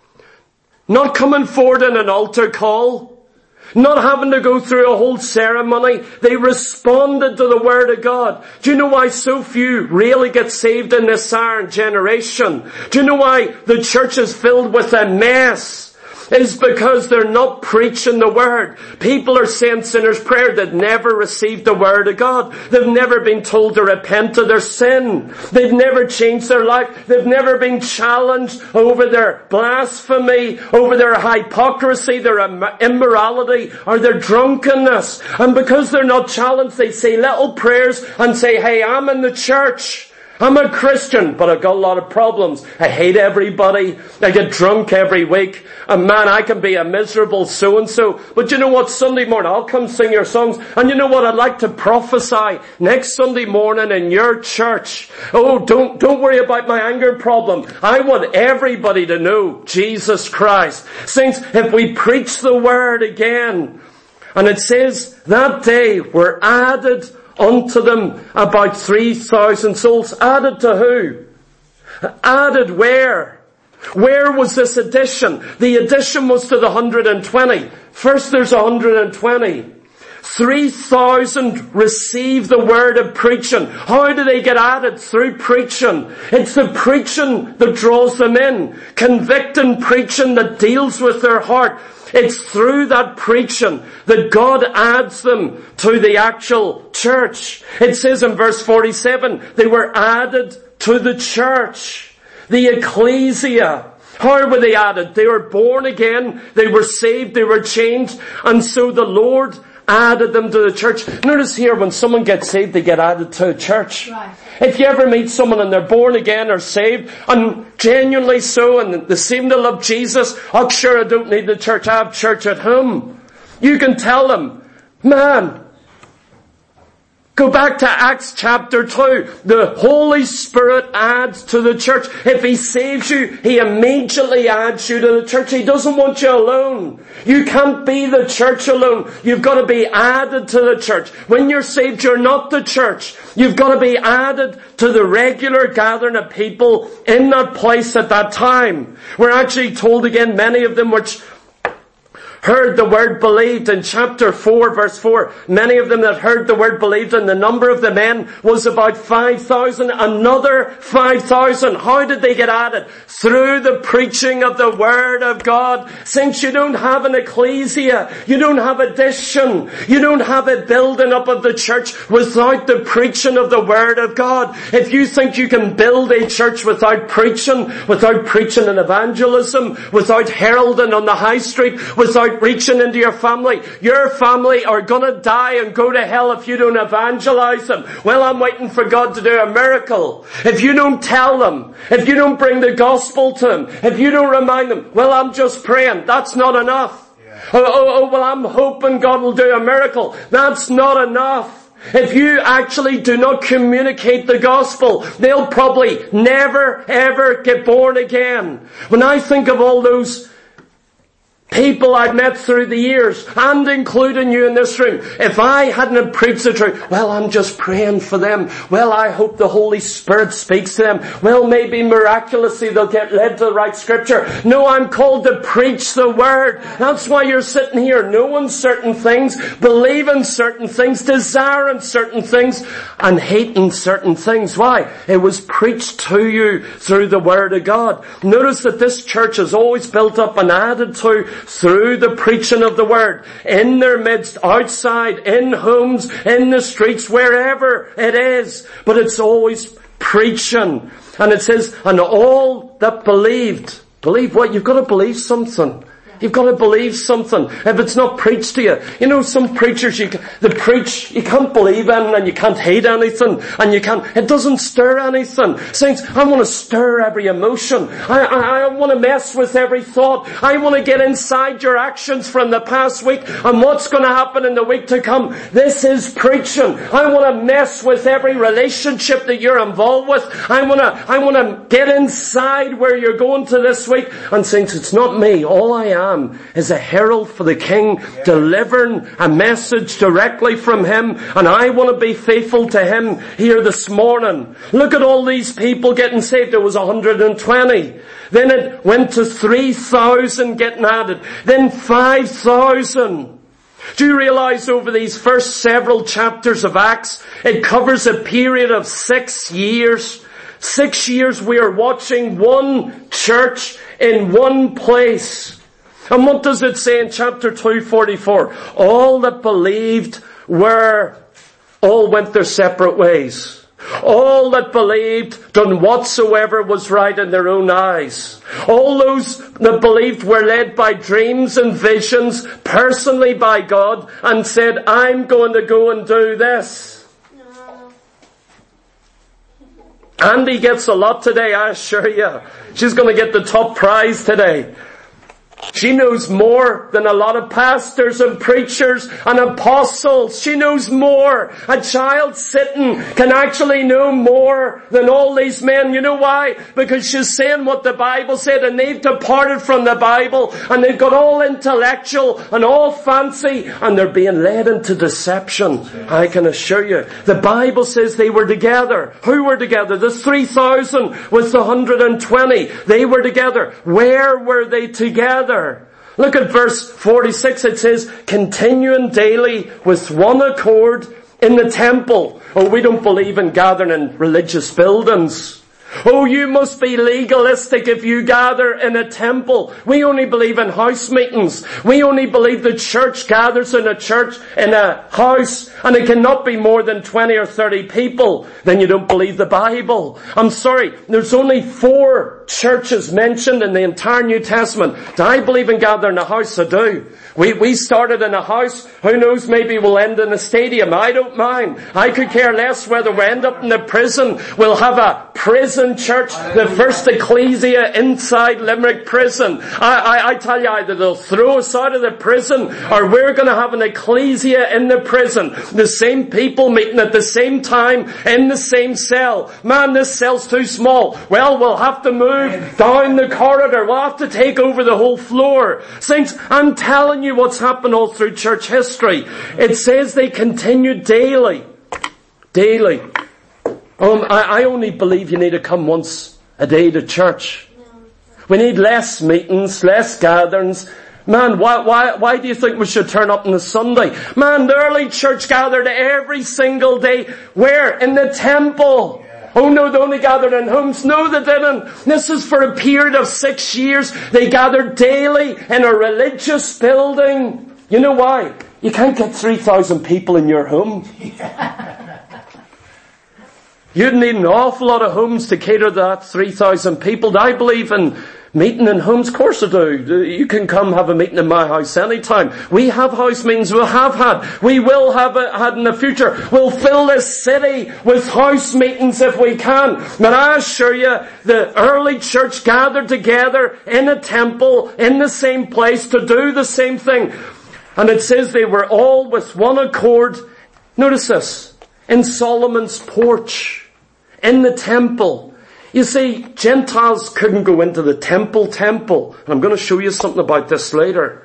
not coming forward in an altar call, not having to go through a whole ceremony. They responded to the word of God. Do you know why so few really get saved in this iron generation? Do you know why the church is filled with a mess? Is because they're not preaching the word. People are saying sinner's prayer. They've never received the word of God. They've never been told to repent of their sin. They've never changed their life. They've never been challenged over their blasphemy, over their hypocrisy, their immorality, or their drunkenness. And because they're not challenged, they say little prayers and say, hey, I'm in the church. I'm a Christian, but I've got a lot of problems. I hate everybody. I get drunk every week. And man, I can be a miserable so-and-so. But you know what? Sunday morning, I'll come sing your songs. And you know what? I'd like to prophesy next Sunday morning in your church. Oh, don't, don't worry about my anger problem. I want everybody to know Jesus Christ. Saints, if we preach the word again, and it says that day were added unto them about three thousand souls. Added to who? Added where? Where was this addition? The addition was to the one hundred twenty. First there's one hundred twenty. three thousand receive the word of preaching. How do they get added? Through preaching. It's the preaching that draws them in. Convicting preaching that deals with their heart. It's through that preaching that God adds them to the actual church. It says in verse forty-seven, they were added to the church, the ecclesia. How were they added? They were born again, they were saved, they were changed, and so the Lord added them to the church. Notice here, when someone gets saved, they get added to a church. Right. If you ever meet someone and they're born again or saved, and genuinely so, and they seem to love Jesus, oh sure, I don't need the church, I have church at home. You can tell them, man, go back to Acts chapter two. The Holy Spirit adds to the church. If He saves you, He immediately adds you to the church. He doesn't want you alone. You can't be the church alone. You've got to be added to the church. When you're saved, you're not the church. You've got to be added to the regular gathering of people in that place at that time. We're actually told again, many of them which heard the word believed in chapter four verse four. Many of them that heard the word believed, and the number of the men was about five thousand. Another five thousand. How did they get added? Through the preaching of the word of God. Since you don't have an ecclesia, you don't have addition, you don't have a building up of the church without the preaching of the word of God. If you think you can build a church without preaching, without preaching and evangelism, without heralding on the high street, without reaching into your family, your family are gonna die and go to hell if you don't evangelize them. Well, I'm waiting for God to do a miracle. If you don't tell them, if you don't bring the gospel to them, if you don't remind them, well, I'm just praying. That's not enough. Yeah. Oh, oh, oh, well, I'm hoping God will do a miracle. That's not enough. If you actually do not communicate the gospel, they'll probably never, ever get born again. When I think of all those people I've met through the years, and including you in this room, if I hadn't preached the truth, well, I'm just praying for them. Well, I hope the Holy Spirit speaks to them. Well, maybe miraculously they'll get led to the right scripture. No, I'm called to preach the word. That's why you're sitting here knowing certain things, believing certain things, desiring certain things, and hating certain things. Why? It was preached to you through the word of God. Notice that this church is always built up and added to through the preaching of the word, in their midst, outside, in homes, in the streets, wherever it is. But it's always preaching. And it says, and all that believed. Believe what? You've got to believe something. You've got to believe something. If it's not preached to you. You know, some preachers, you they preach, you can't believe in and you can't hate anything. And you can't, it doesn't stir anything. Saints, I want to stir every emotion. I, I, I want to mess with every thought. I want to get inside your actions from the past week and what's going to happen in the week to come. This is preaching. I want to mess with every relationship that you're involved with. I want to, I want to get inside where you're going to this week. And saints, it's not me. All I am is a herald for the King, delivering a message directly from Him, and I want to be faithful to Him here this morning. Look at all these people getting saved. It was one hundred twenty. Then it went to three thousand getting added. Then five thousand. Do you realize over these first several chapters of Acts, it covers a period of six years. Six years we are watching one church in one place. And what does it say in chapter two forty-four? All that believed were, all went their separate ways. All that believed done whatsoever was right in their own eyes. All those that believed were led by dreams and visions, personally by God, and said, I'm going to go and do this. Andy gets a lot today, I assure you. She's going to get the top prize today. She knows more than a lot of pastors and preachers and apostles. She knows more. A child sitting can actually know more than all these men. You know why? Because she's saying what the Bible said, and they've departed from the Bible, and they've got all intellectual and all fancy, and they're being led into deception. I can assure you. The Bible says they were together. Who were together? The three thousand with the one hundred twenty. They were together. Where were they together? Look at verse forty-six. It says, continuing daily with one accord in the temple. Oh, we don't believe in gathering in religious buildings. Oh, you must be legalistic if you gather in a temple. We only believe in house meetings. We only believe the church gathers in a church, in a house, and it cannot be more than twenty or thirty people. Then you don't believe the Bible. I'm sorry, there's only four churches mentioned in the entire New Testament. Do I believe in gathering in a house? I do. We, we started in a house. Who knows, maybe we'll end in a stadium. I don't mind. I could care less whether we end up in a prison. We'll have a prison church, the first ecclesia inside Limerick prison. I, I, I tell you, either they'll throw us out of the prison or we're going to have an ecclesia in the prison. The same people meeting at the same time in the same cell. Man, this cell's too small. Well, we'll have to move down the corridor. We'll have to take over the whole floor. Saints, I'm telling you what's happened all through church history. It says they continued daily. Daily. Um, I, I only believe you need to come once a day to church. We need less meetings, less gatherings. Man, why, why, why do you think we should turn up on a Sunday? Man, the early church gathered every single day. Where? In the temple. Oh no, they only gathered in homes. No, they didn't. This is for a period of six years. They gathered daily in a religious building. You know why? You can't get three thousand people in your home. You'd need an awful lot of homes to cater to that three thousand people. I believe in meeting in homes. Of course I do. You can come have a meeting in my house anytime. We have house meetings. We have had. We will have it, had in the future. We'll fill this city with house meetings if we can. But I assure you, the early church gathered together in a temple, in the same place, to do the same thing. And it says they were all with one accord. Notice this. In Solomon's porch. In the temple. You see, Gentiles couldn't go into the temple temple. And I'm going to show you something about this later.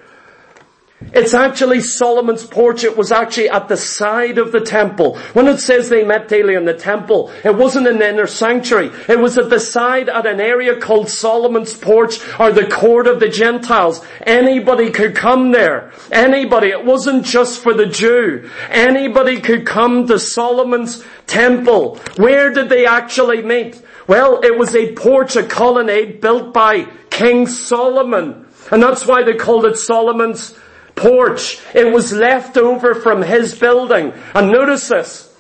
It's actually Solomon's porch. It was actually at the side of the temple. When it says they met daily in the temple, it wasn't in the inner sanctuary. It was at the side at an area called Solomon's porch, or the court of the Gentiles. Anybody could come there. Anybody. It wasn't just for the Jew. Anybody could come to Solomon's temple. Where did they actually meet? Well, it was a porch, a colonnade built by King Solomon. And that's why they called it Solomon's porch. It was left over from his building. And notice this.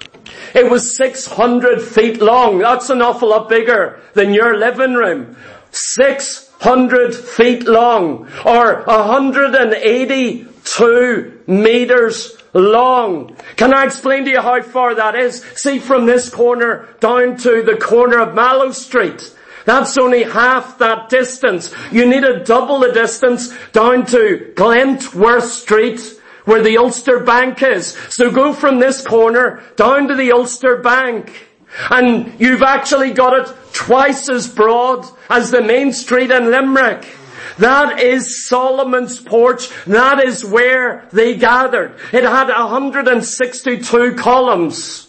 It was six hundred feet long. That's an awful lot bigger than your living room. six hundred feet long. Or one hundred eighty-two meters long. Can I explain to you how far that is? See, from this corner down to the corner of Mallow Street. That's only half that distance. You need to double the distance down to Glentworth Street, where the Ulster Bank is. So go from this corner down to the Ulster Bank. And you've actually got it twice as broad as the main street in Limerick. That is Solomon's porch. That is where they gathered. It had one hundred sixty-two columns.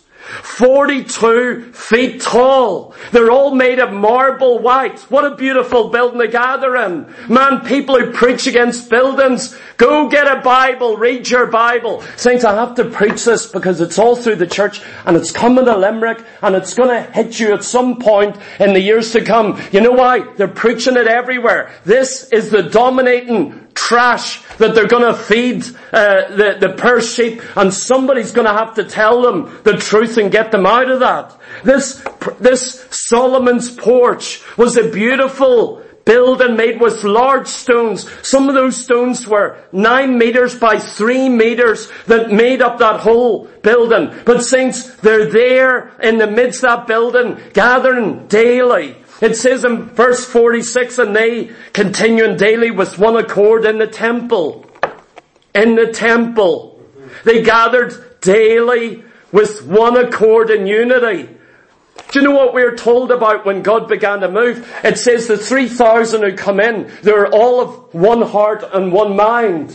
forty-two feet tall. They're all made of marble white. What a beautiful building to gather in. Man, people who preach against buildings, go get a Bible, read your Bible. Saints, I have to preach this because it's all through the church and it's coming to Limerick and it's going to hit you at some point in the years to come. You know why? They're preaching it everywhere. This is the dominating trash that they're going to feed uh, the, the poor sheep, and somebody's going to have to tell them the truth and get them out of that. This, this Solomon's porch was a beautiful building made with large stones. Some of those stones were nine meters by three meters that made up that whole building. But saints, they're there in the midst of that building, gathering daily. It says in verse forty-six, and they continuing daily with one accord in the temple. In the temple. They gathered daily with one accord in unity. Do you know what we're told about when God began to move? It says the three thousand who come in, they're all of one heart and one mind.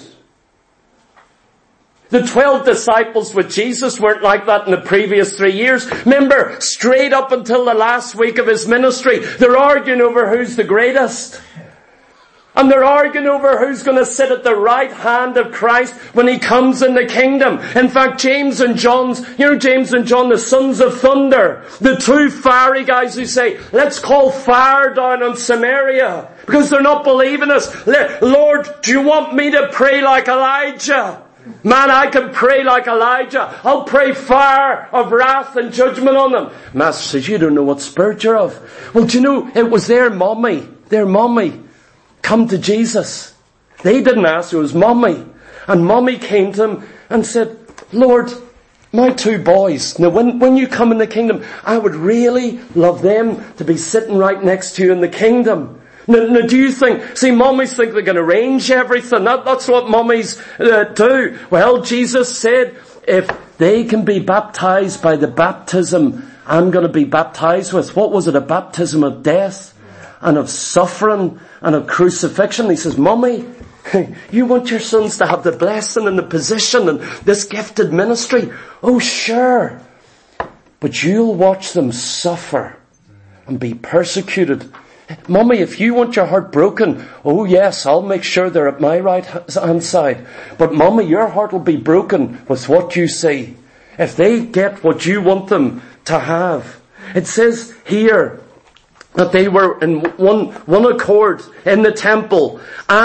The twelve disciples with Jesus weren't like that in the previous three years. Remember, straight up until the last week of his ministry, they're arguing over who's the greatest. And they're arguing over who's going to sit at the right hand of Christ when he comes in the kingdom. In fact, James and John's, you know James and John, the sons of thunder, the two fiery guys who say, let's call fire down on Samaria, because they're not believing us. Lord, do you want me to pray like Elijah? Man, I can pray like Elijah. I'll pray fire of wrath and judgment on them. Master says, you don't know what spirit you're of. Well, do you know, it was their mommy, their mommy, come to Jesus. They didn't ask, it was mommy. And mommy came to him and said, Lord, my two boys, now when, when you come in the kingdom, I would really love them to be sitting right next to you in the kingdom. Now, now do you think, see, mommies think they can arrange everything. That, that's what mommies uh, do. Well, Jesus said, if they can be baptized by the baptism I'm going to be baptized with, what was it, a baptism of death and of suffering and of crucifixion? He says, Mommy, you want your sons to have the blessing and the position and this gifted ministry? Oh, sure. But you'll watch them suffer and be persecuted. Mommy, if you want your heart broken, oh yes, I'll make sure they're at my right hand side. But Mommy, your heart will be broken with what you see. If they get what you want them to have. It says here that they were in one, one accord in the temple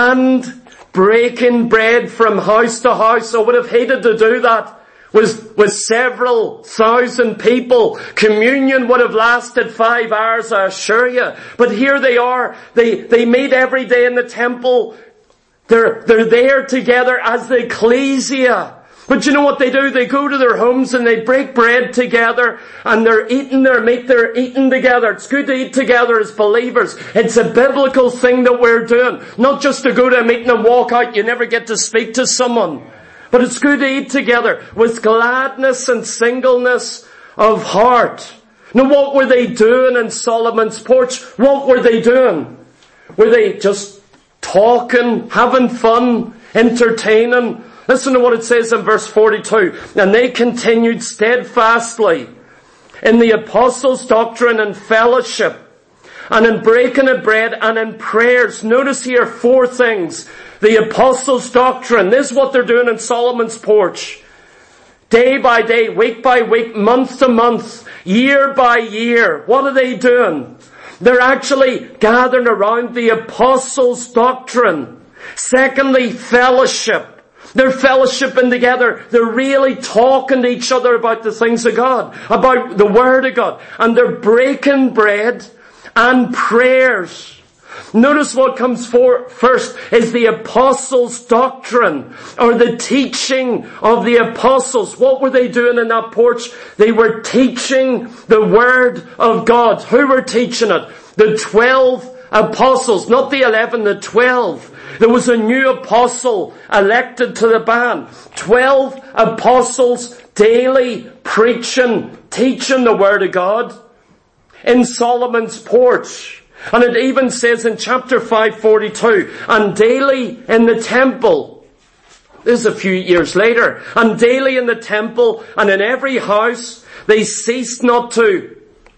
and breaking bread from house to house. I would have hated to do that. With, with several thousand people. Communion would have lasted five hours, I assure you. But here they are. They, they meet every day in the temple. They're, they're there together as the ecclesia. But you know what they do? They go to their homes and they break bread together and they're eating their meat, they're eating together. It's good to eat together as believers. It's a biblical thing that we're doing. Not just to go to a meeting and walk out. You never get to speak to someone. But it's good to eat together with gladness and singleness of heart. Now what were they doing in Solomon's porch? What were they doing? Were they just talking, having fun, entertaining? Listen to what it says in verse forty-two. And they continued steadfastly in the apostles' doctrine and fellowship, and in breaking of bread and in prayers. Notice here four things. The apostles' doctrine. This is what they're doing in Solomon's porch. Day by day, week by week, month to month, year by year. What are they doing? They're actually gathering around the apostles' doctrine. Secondly, fellowship. They're fellowshipping together. They're really talking to each other about the things of God, about the Word of God. And they're breaking bread and prayers. Notice what comes for first is the apostles' doctrine, or the teaching of the apostles. What were they doing in that porch? They were teaching the Word of God. Who were teaching it? The twelve apostles, not the eleven, the twelve. There was a new apostle elected to the band. Twelve apostles daily preaching, teaching the Word of God in Solomon's porch. And it even says in chapter five forty-two, and daily in the temple, this is a few years later, and daily in the temple and in every house, they ceased not to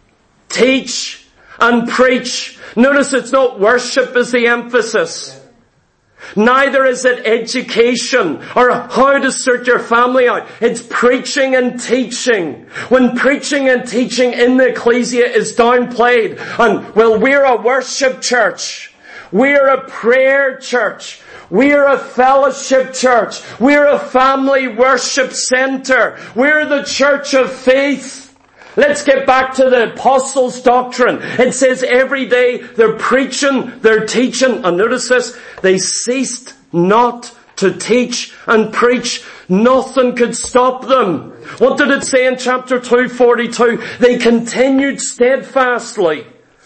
teach and preach. Notice it's not worship is the emphasis. Neither is it education or how to sort your family out. It's preaching and teaching. When preaching and teaching in the ecclesia is downplayed, and, well, we're a worship church. We're a prayer church. We're a fellowship church. We're a family worship center. We're the church of faith. Let's get back to the apostles' doctrine. It says every day they're preaching, they're teaching, and notice this, they ceased not to teach and preach. Nothing could stop them. What did it say in chapter two forty-two? They continued steadfastly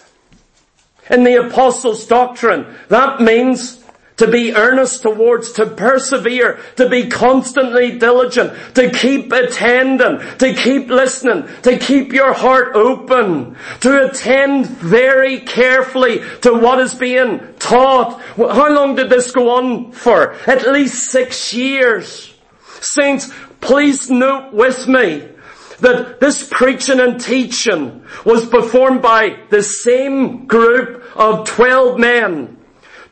in the apostles' doctrine. That means to be earnest towards, to persevere, to be constantly diligent, to keep attending, to keep listening, to keep your heart open, to attend very carefully to what is being taught. How long did this go on for? At least six years. Saints, please note with me that this preaching and teaching was performed by the same group of twelve men.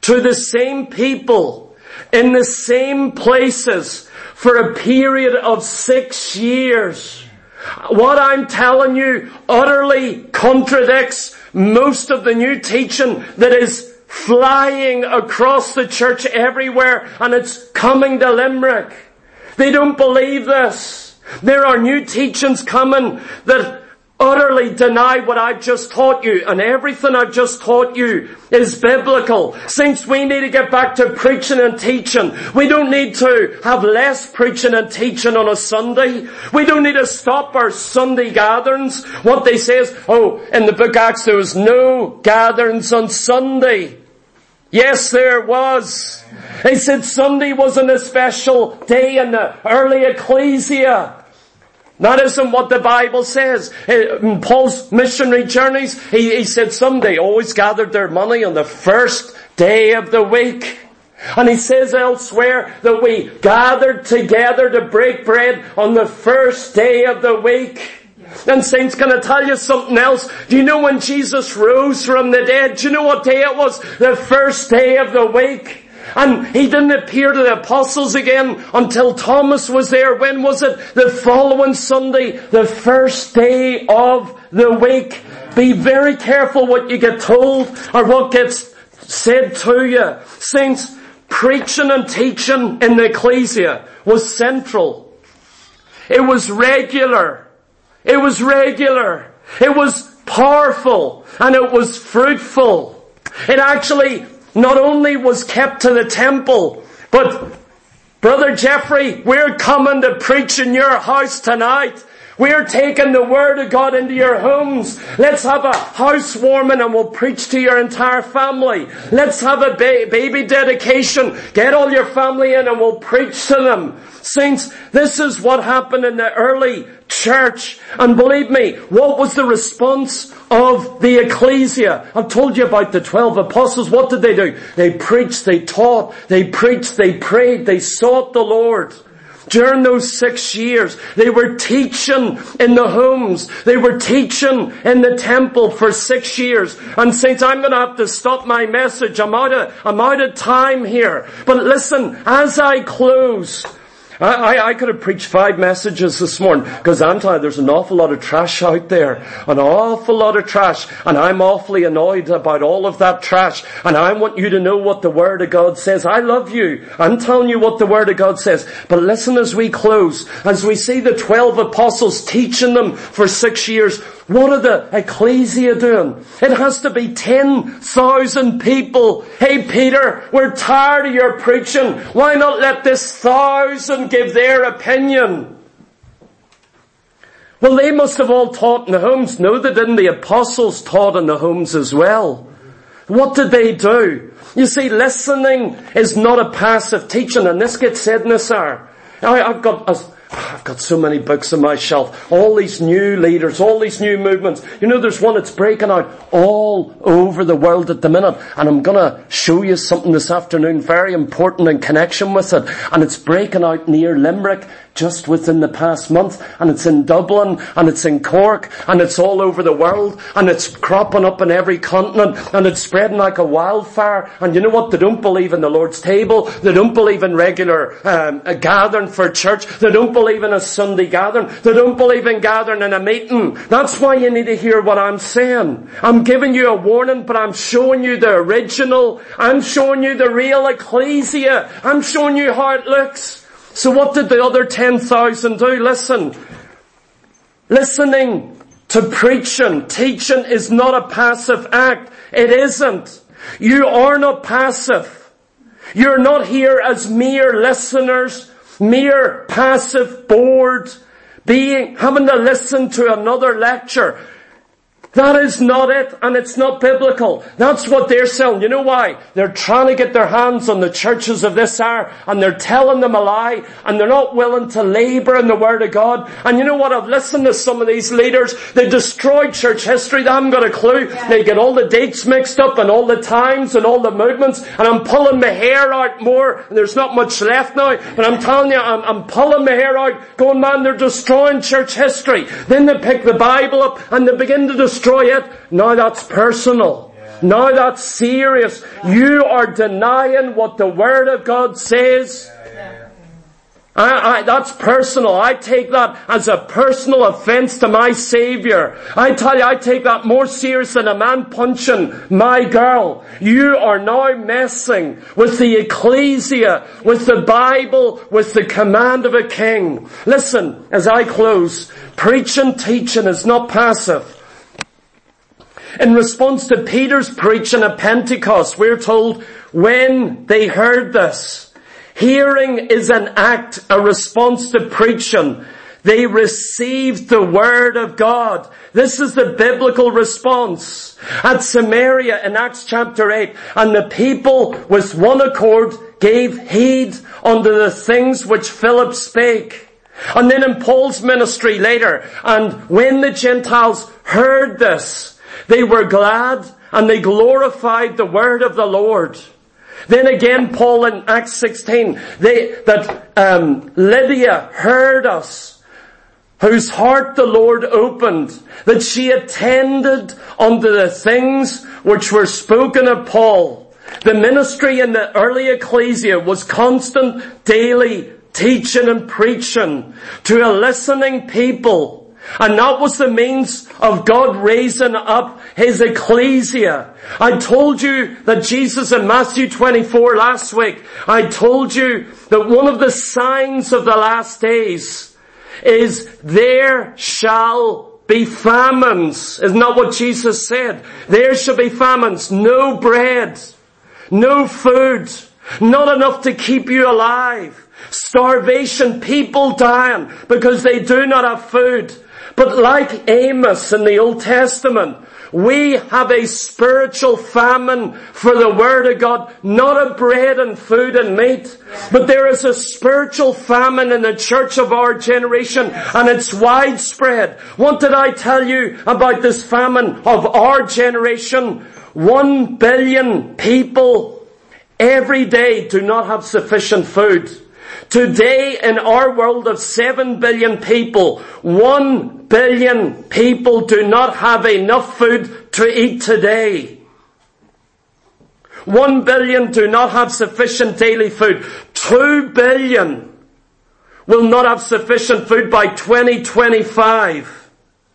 to the same people in the same places for a period of six years. What I'm telling you utterly contradicts most of the new teaching that is flying across the church everywhere, and it's coming to Limerick. They don't believe this. There are new teachings coming that utterly deny what I've just taught you, and everything I've just taught you is biblical. Saints, we need to get back to preaching and teaching. We don't need to have less preaching and teaching on a Sunday. We don't need to stop our Sunday gatherings. What they say is, oh, in the book Acts there was no gatherings on Sunday. Yes, there was. They said Sunday wasn't a special day in the early ecclesia. That isn't what the Bible says. In Paul's missionary journeys, he, he said some they always gathered their money on the first day of the week. And he says elsewhere that we gathered together to break bread on the first day of the week. And saints, can I tell you something else? Do you know when Jesus rose from the dead? Do you know what day it was? The first day of the week. And he didn't appear to the apostles again until Thomas was there. When was it? The following Sunday, the first day of the week. Be very careful what you get told or what gets said to you. Saints, preaching and teaching in the ecclesia was central. It was regular. It was regular. It was powerful. And it was fruitful. It actually not only was kept to the temple, but Brother Jeffrey, we're coming to preach in your house tonight. We're taking the Word of God into your homes. Let's have a housewarming and we'll preach to your entire family. Let's have a ba- baby dedication. Get all your family in and we'll preach to them. Saints, this is what happened in the early church. And believe me, what was the response of the ecclesia? I've told you about the twelve apostles. What did they do? They preached, they taught, they preached, they prayed, they sought the Lord. During those six years, they were teaching in the homes. They were teaching in the temple for six years. And saints, I'm going to have to stop my message. I'm out of, I'm out of time here. But listen, as I close, I, I, I could have preached five messages this morning because I'm telling you, there's an awful lot of trash out there. An awful lot of trash. And I'm awfully annoyed about all of that trash. And I want you to know what the Word of God says. I love you. I'm telling you what the Word of God says. But listen as we close. As we see the twelve apostles teaching them for six years, what are the ecclesia doing? It has to be ten thousand people. Hey Peter, we're tired of your preaching. Why not let this thousand give their opinion? Well, they must have all taught in the homes. No, they didn't. The apostles taught in the homes as well. What did they do? You see, listening is not a passive teaching, and this gets said in this hour. I, I've got a I've got so many books on my shelf. All these new leaders, all these new movements. You know, there's one that's breaking out all over the world at the minute. And I'm going to show you something this afternoon very important in connection with it. And it's breaking out near Limerick just within the past month. And it's in Dublin, and it's in Cork, and it's all over the world. And it's cropping up in every continent, and it's spreading like a wildfire. And you know what? They don't believe in the Lord's table. They don't believe in regular um, a gathering for church. They don't believe in a Sunday gathering. They don't believe in gathering in a meeting. That's why you need to hear what I'm saying. I'm giving you a warning, but I'm showing you the original. I'm showing you the real ecclesia. I'm showing you how it looks. So what did the other ten thousand do? Listen. Listening to preaching, teaching is not a passive act. It isn't. You are not passive. You're not here as mere listeners, mere passive, bored, being, having to listen to another lecture. That is not it, and it's not biblical. That's what they're selling. You know why? They're trying to get their hands on the churches of this hour, and they're telling them a lie, and they're not willing to labour in the Word of God. And you know what? I've listened to some of these leaders. They destroyed church history. They haven't got a clue. Yeah. They get all the dates mixed up, and all the times, and all the movements, and I'm pulling my hair out more, and there's not much left now, but I'm telling you, I'm, I'm pulling my hair out, going, man, they're destroying church history. Then they pick the Bible up, and they begin to destroy Destroy it. Now that's personal. Yeah. Now that's serious. You are denying what the Word of God says. I, I, that's personal. I take that as a personal offense to my Savior. I tell you, I take that more serious than a man punching my girl. You are now messing with the ecclesia, with the Bible, with the command of a king. Listen, as I close, preaching, teaching is not passive. In response to Peter's preaching at Pentecost, we're told when they heard this, hearing is an act, a response to preaching. They received the Word of God. This is the biblical response. At Samaria in Acts chapter eight, and the people with one accord gave heed unto the things which Philip spake. And then in Paul's ministry later, and when the Gentiles heard this, they were glad and they glorified the word of the Lord. Then again, Paul in Acts sixteen, they, that um, Lydia heard us, whose heart the Lord opened, that she attended unto the things which were spoken of Paul. The ministry in the early ecclesia was constant, daily teaching and preaching to a listening people. And that was the means of God raising up His ecclesia. I told you that Jesus in Matthew twenty-four last week, I told you that one of the signs of the last days is there shall be famines. Isn't that what Jesus said? There shall be famines. No bread, no food, not enough to keep you alive. Starvation, people dying because they do not have food. But like Amos in the Old Testament, we have a spiritual famine for the Word of God, not a bread and food and meat. But there is a spiritual famine in the church of our generation, and it's widespread. What did I tell you about this famine of our generation? One billion people every day do not have sufficient food. Today, in our world of seven billion people, one billion people do not have enough food to eat today. One billion do not have sufficient daily food. Two billion will not have sufficient food by twenty twenty-five.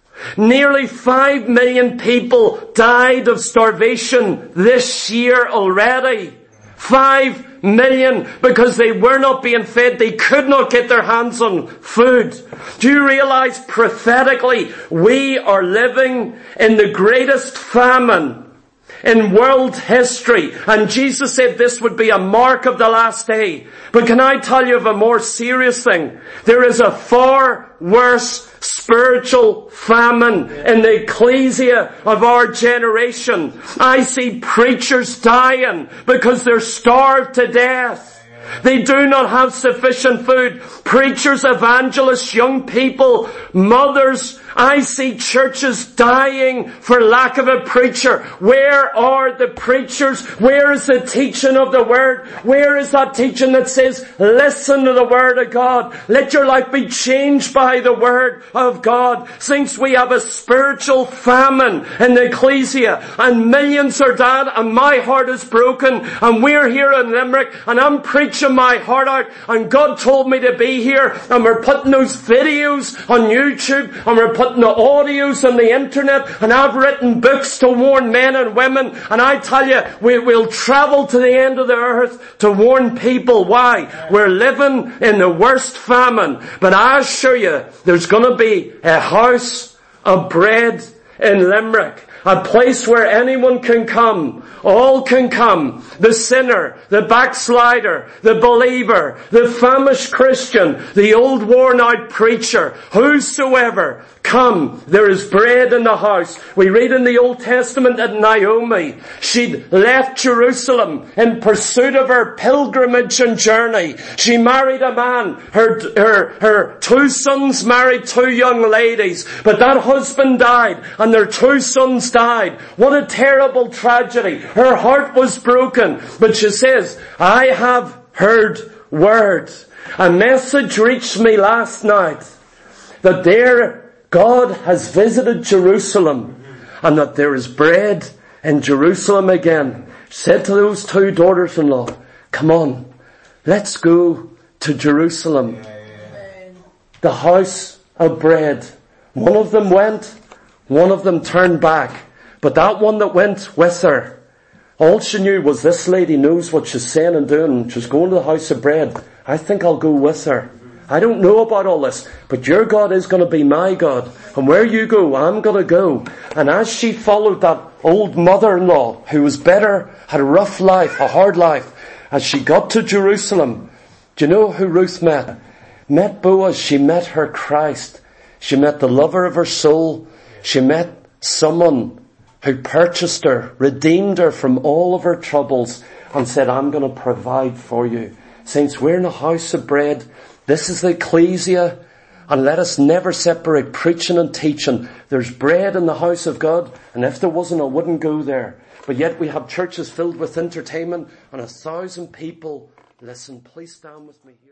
Nearly five million people died of starvation this year already. Five million because they were not being fed. They could not get their hands on food. Do you realize prophetically we are living in the greatest famine in world history? And Jesus said this would be a mark of the last day. But can I tell you of a more serious thing? There is a far worse spiritual famine in the ecclesia of our generation. I see preachers dying because they're starved to death. They do not have sufficient food. Preachers, evangelists, young people, mothers. I see churches dying for lack of a preacher. Where are the preachers? Where is the teaching of the Word? Where is that teaching that says, listen to the Word of God. Let your life be changed by the Word of God. Since we have a spiritual famine in the ecclesia and millions are dead and my heart is broken and we're here in Limerick and I'm preaching my heart out and God told me to be here and we're putting those videos on YouTube and we're putting the audios on the internet and I've written books to warn men and women and I tell you we will travel to the end of the earth to warn people. Why? We're living in the worst famine, but I assure you there's going to be a house of bread in Limerick. A place where anyone can come. All can come. The sinner, the backslider, the believer, the famished Christian, the old worn out preacher, whosoever, come. There is bread in the house. We read in the Old Testament that Naomi, she'd left Jerusalem in pursuit of her pilgrimage and journey. She married a man. Her, her, her two sons married two young ladies. But that husband died and their two sons died. What a terrible tragedy. Her heart was broken. But she says, I have heard word. A message reached me last night that there God has visited Jerusalem and that there is bread in Jerusalem again, said to those two daughters-in-law, come on, let's go to Jerusalem. The house of bread. One of them went, one of them turned back. But that one that went with her, all she knew was this lady knows what she's saying and doing. She's going to the house of bread. I think I'll go with her. I don't know about all this, but your God is going to be my God. And where you go, I'm going to go. And as she followed that old mother-in-law, who was bitter, had a rough life, a hard life, as she got to Jerusalem, do you know who Ruth met? Met Boaz. She met her Christ. She met the lover of her soul. She met someone who purchased her, redeemed her from all of her troubles, and said, I'm going to provide for you. Saints, we're in a house of bread. This is the ecclesia, and let us never separate preaching and teaching. There's bread in the house of God, and if there wasn't, I wouldn't go there. But yet we have churches filled with entertainment, and a thousand people. Listen, please stand with me here.